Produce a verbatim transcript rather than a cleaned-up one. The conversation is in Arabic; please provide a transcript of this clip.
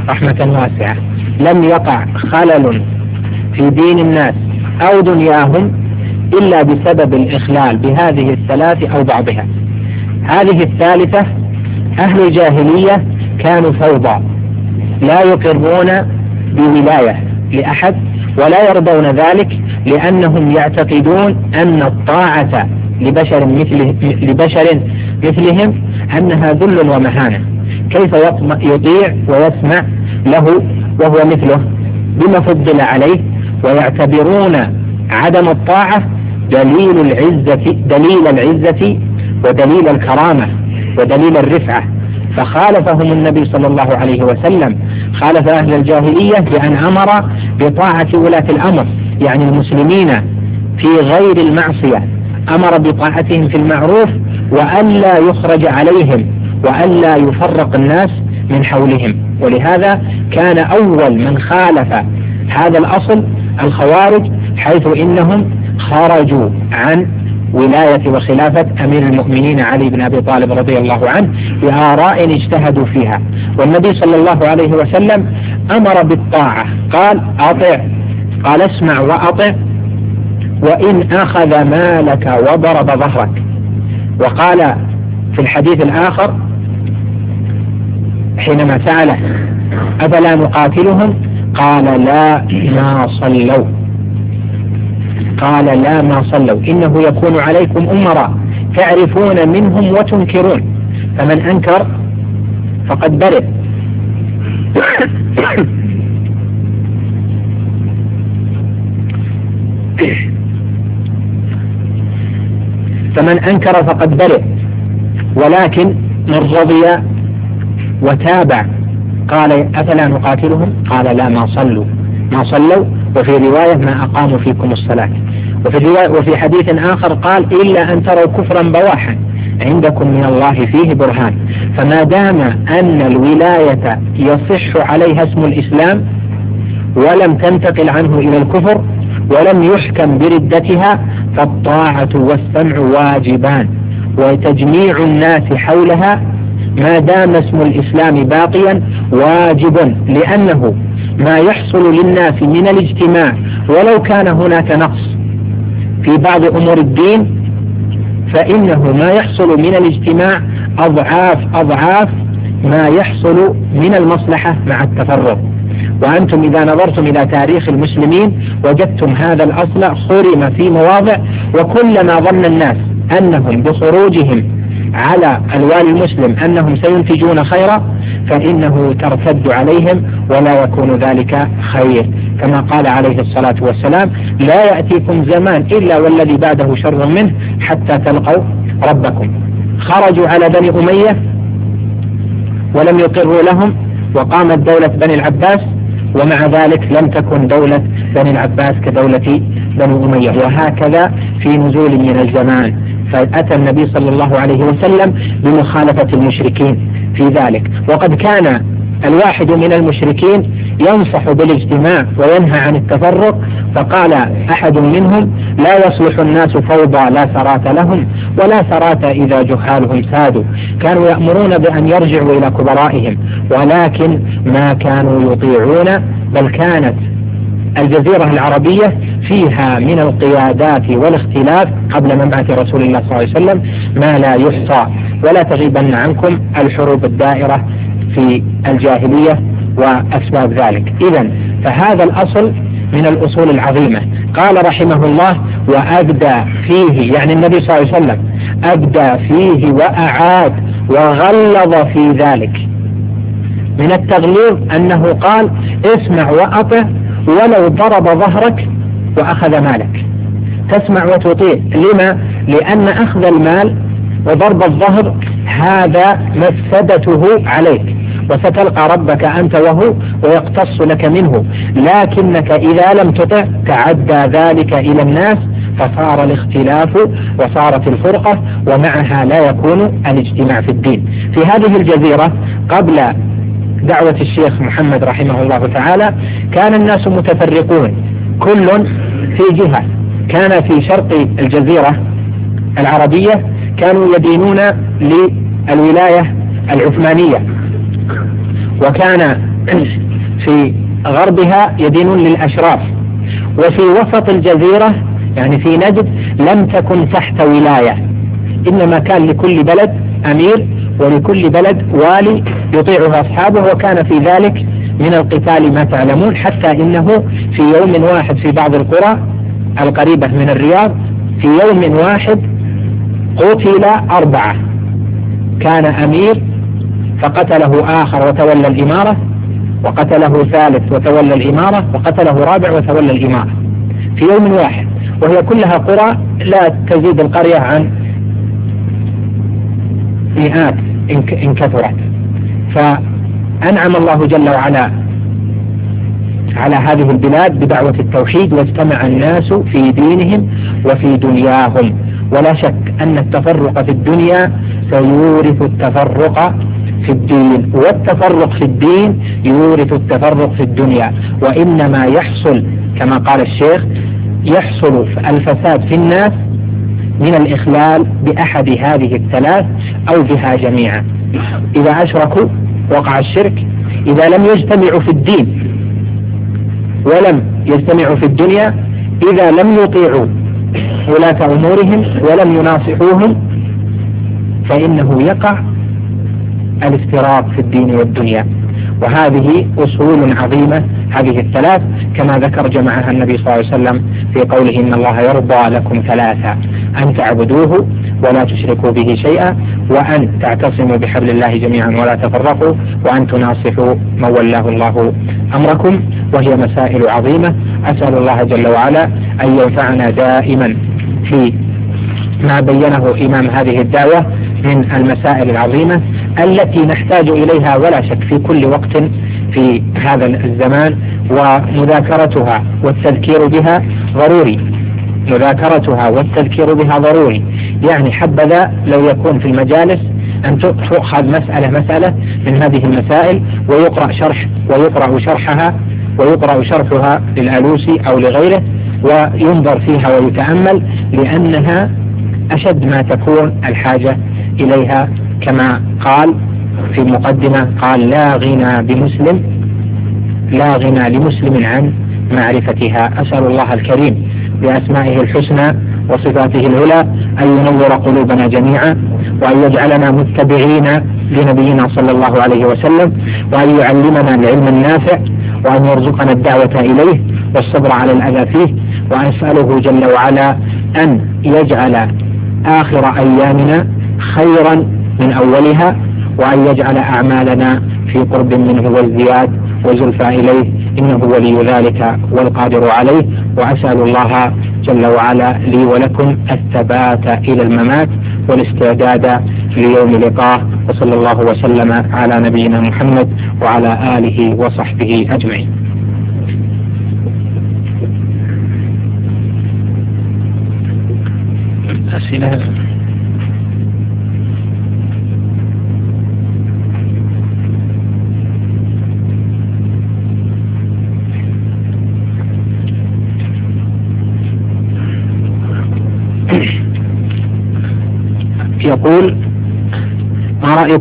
رحمة واسعة لم يقع خلل في دين الناس أو دنياهم إلا بسبب الإخلال بهذه الثلاث أو بعضها. هذه الثالثة أهل الجاهلية كانوا فوضى، لا يقرون بولاية لأحد ولا يرضون ذلك، لأنهم يعتقدون أن الطاعة لبشر, مثله لبشر مثلهم أنها ذل ومهانة. كيف يطيع ويسمع له وهو مثله بما فضل عليه؟ ويعتبرون عدم الطاعة دليل العزة, دليل العزة ودليل الكرامة ودليل الرفعة. فخالفهم النبي صلى الله عليه وسلم، خالف أهل الجاهلية بأن أمر بطاعة ولاة الأمر، يعني المسلمين في غير المعصية، أمر بطاعتهم في المعروف وألا يخرج عليهم وألا يفرق الناس من حولهم. ولهذا كان أول من خالف هذا الأصل الخوارج، حيث إنهم خرجوا عن ولاية وخلافة أمير المؤمنين علي بن أبي طالب رضي الله عنه بآراء اجتهدوا فيها. والنبي صلى الله عليه وسلم أمر بالطاعة، قال أطع، قال اسمع وأطع وإن أخذ مالك وضرب ظهرك. وقال في الحديث الآخر حينما سأله أفلا نقاتلهم قال لا ما صلوا، قال لا ما صلوا إنه يكون عليكم أمراء تعرفون منهم وتنكرون، فمن أنكر فقد برئ. فمن أنكر فقد برئ، ولكن من رضي وتابع قال أفلا نقاتلهم قال لا ما صلوا ما صلوا وفي رواية ما أقاموا فيكم الصلاة. وفي, رواية وفي حديث آخر قال إلا أن تروا كفرا بواحا عندكم من الله فيه برهان. فما دام أن الولاية يصح عليها اسم الإسلام ولم تنتقل عنه إلى الكفر ولم يحكم بردتها فالطاعة والسمع واجبان، وتجميع الناس حولها ما دام اسم الإسلام باقيا واجب، لأنه ما يحصل للناس من الاجتماع ولو كان هناك نقص في بعض أمور الدين فإنه ما يحصل من الاجتماع أضعاف أضعاف ما يحصل من المصلحة مع التفرق. وأنتم إذا نظرتم إلى تاريخ المسلمين وجدتم هذا الأصل خرم في مواضع، وكلما ظن الناس أنهم بخروجهم على الوالي المسلم أنهم سينتجون خيرا فإنه ترتد عليهم ولا يكون ذلك خير، كما قال عليه الصلاة والسلام لا يأتيكم زمان إلا والذي بعده شر منه حتى تلقوا ربكم. خرجوا على بني أمية ولم يقروا لهم وقامت دولة بني العباس، ومع ذلك لم تكن دولة بني العباس كدولة بني أمية. وهكذا في نزول من الزمان فأتى النبي صلى الله عليه وسلم بمخالفة المشركين في ذلك. وقد كان الواحد من المشركين ينصح بالاجتماع وينهى عن التفرق، فقال أحد منهم لا يصلح الناس فوضى لا سرات لهم ولا سرات إذا جهالهم سادوا. كانوا يأمرون بأن يرجعوا إلى كبرائهم ولكن ما كانوا يطيعون، بل كانت الجزيرة العربية فيها من القيادات والاختلاف قبل مبعث رسول الله صلى الله عليه وسلم ما لا يحصى. ولا تغيبن عنكم الحروب الدائرة في الجاهلية وأسباب ذلك. إذن فهذا الأصل من الأصول العظيمة. قال رحمه الله وأبدى فيه، يعني النبي صلى الله عليه وسلم أبدى فيه وأعاد وغلظ في ذلك. من التغليظ أنه قال اسمع وأطع ولو ضرب ظهرك وأخذ مالك، تسمع وتطيع. لما؟ لأن أخذ المال وضرب الظهر هذا مفسدته عليك وستلقى ربك أنت وهو ويقتص لك منه، لكنك إذا لم تطع تعدى ذلك إلى الناس فصار الاختلاف وصارت الفرقة ومعها لا يكون الاجتماع في الدين. في هذه الجزيرة قبل دعوة الشيخ محمد رحمه الله تعالى كان الناس متفرقون كل في جهة. كان في شرق الجزيرة العربية كانوا يدينون للولاية العثمانية، وكان في غربها يدينون للأشراف، وفي وسط الجزيرة يعني في نجد لم تكن تحت ولاية، إنما كان لكل بلد أمير ولكل بلد والي يطيعه أصحابه، وكان في ذلك من القتال ما تعلمون، حتى إنه في يوم واحد في بعض القرى القريبة من الرياض في يوم واحد قتل أربعة، كان أمير فقتله آخر وتولى الإمارة، وقتله ثالث وتولى الإمارة، وقتله رابع وتولى الإمارة في يوم واحد، وهي كلها قرى لا تزيد القرية عن مئات إن كثرت. فأنعم الله جل وعلا على هذه البلاد بدعوة التوحيد، واجتمع الناس في دينهم وفي دنياهم. ولا شك أن التفرق في الدنيا سيورث التفرق في الدين، والتفرق في الدين يورث التفرق في الدنيا. وإنما يحصل كما قال الشيخ يحصل الفساد في الناس من الإخلال بأحد هذه الثلاث أو بها جميعا. إذا أشركوا وقع الشرك، إذا لم يجتمعوا في الدين ولم يجتمعوا في الدنيا، إذا لم يطيعوا ولاة أمورهم ولم يناصحوهم، فإنه يقع الافتراق في الدين والدنيا. وهذه أصول عظيمة هذه الثلاث، كما ذكر جمعها النبي صلى الله عليه وسلم في قوله إن الله يرضى لكم ثلاثة: أن تعبدوه ولا تشركوا به شيئا، وأن تعتصموا بحبل الله جميعا ولا تفرقوا، وأن تناصحوا من ولاه الله أمركم. وهي مسائل عظيمة، أسأل الله جل وعلا أن ينفعنا دائما في ما بينه إمام هذه الدعوة من المسائل العظيمة التي نحتاج إليها ولا شك في كل وقت في هذا الزمان، ومذاكرتها والتذكير بها ضروري، مذاكرتها والتذكير بها ضروري. يعني حبذا لو يكون في المجالس أن تؤخذ مسألة مسألة من هذه المسائل ويقرأ شرح ويقرأ شرحها ويقرأ شرحها للألوسي أو لغيره، وينظر فيها ويتأمل، لأنها أشد ما تكون الحاجة إليها. كما قال في المقدمة قال: لا غنى بمسلم لا غنى لمسلم عن معرفتها. أسأل الله الكريم بأسمائه الحسنى وصفاته العلى أن ينور قلوبنا جميعا، وأن يجعلنا متبعين لنبينا صلى الله عليه وسلم، وأن يعلمنا العلم النافع، وأن يرزقنا الدعوة إليه والصبر على الأذى فيه. وأسأله جل وعلا أن يجعل آخر أيامنا خيرا من أولها، وأن يجعل أعمالنا في قرب منه وازدياد وزلفى إليه، إنه ولي ذلك والقادر عليه. وأسأل الله جل وعلا لي ولكم الثبات إلى الممات والاستعداد ليوم لقاه، وصلى الله وسلم على نبينا محمد وعلى آله وصحبه أجمعين. أسئلة؟ يقول: ما رأيك